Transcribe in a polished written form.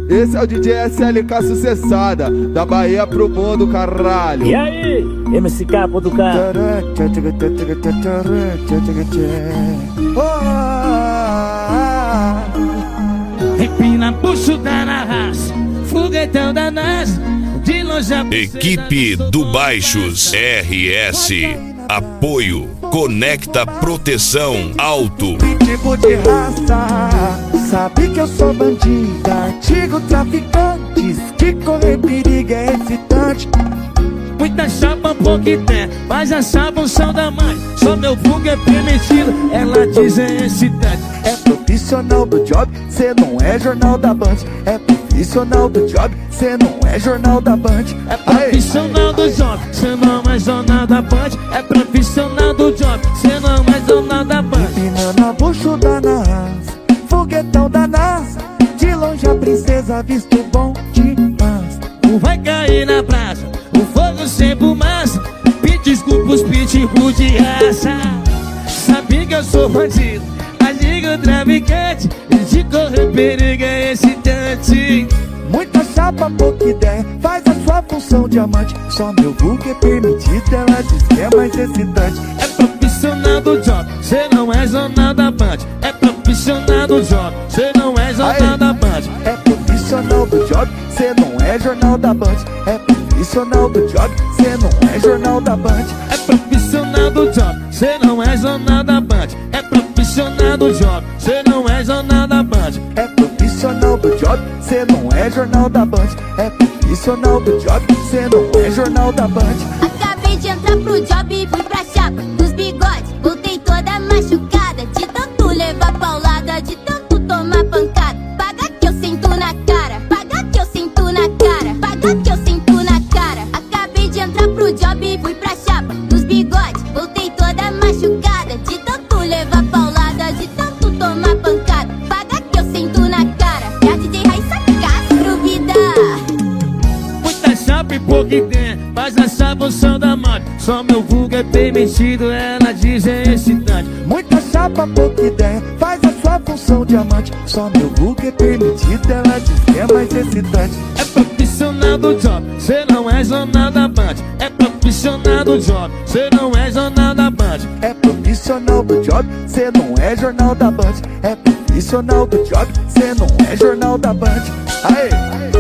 Esse é o DJ SLK Sucessada, da Bahia pro mundo, caralho. E aí, MCK do cara. Empina bucho da raça, foguetão da NASA, de longe a... Equipe do Baixos RS. Apoio Conecta Proteção Auto. Tipo de raça, sabe que eu sou bandida, antigo traficante, que correr perigo é excitante. Muita chapa, pouco tem, mas a chapa são da mãe. Só meu vulgo é permitido, ela diz é excitante. É profissional do job, cê não é jornal da Band. É profissional do job, cê não é jornal da Band. É profissional do job, cê não é jornal da Band. É profissional do job, cê não é jornal da Band. Empinando a bucho da NASA, foguetão da NASA, de longe a princesa visto bom demais. Não vai cair na praça, o fogo sem fumaça. Pede desculpas, pitbull de raça. Sabe que eu sou bandido, agigo traficante, de correr perigo é excitante. Muita chapa, pouca ideia, faz a sua função diamante. Só meu vulgo é permitido, ela diz que é mais excitante. É profissional do job, cê não é jornal da Band. É profissional do job, cê não é jornal da Band. É profissional do job, cê não é jornal da Band. É profissional do job, cê não é jornal da Band. É profissional do job, cê não é jornal da Band. É profissional do job, cê não é jornal da Band. É profissional do job, cê não é jornal da Band. É profissional do job, cê não é jornal da Band. Acabei de entrar pro job e fui pra chapa dos bigodes. Voltei toda machucada, de tanto levar paulada, de tanto tomar pancada. Paga que eu sinto na cara, paga que eu sinto na cara, paga que eu sinto na cara. Acabei de entrar pro job e fui pra chapa dos bigodes. Voltei toda machucada, de tanto levar paulada, de tanto tomar pancada. Paga que eu sinto na cara. É a DJ Raissa Castro, vida. Muita chapa e pouco tem, mas a chapa são da mãe. Só meu vulgo é permitido, ela diz é excitante. Muita chapa, pouca ideia, faz a sua função diamante. Só meu vulgo é permitido, ela diz que é mais excitante. É profissional do job, cê não é jornal da Band. É profissional do job, cê não é jornal da Band. É profissional do job, cê não é jornal da Band. É profissional do job, cê não é jornal da Band. Aê!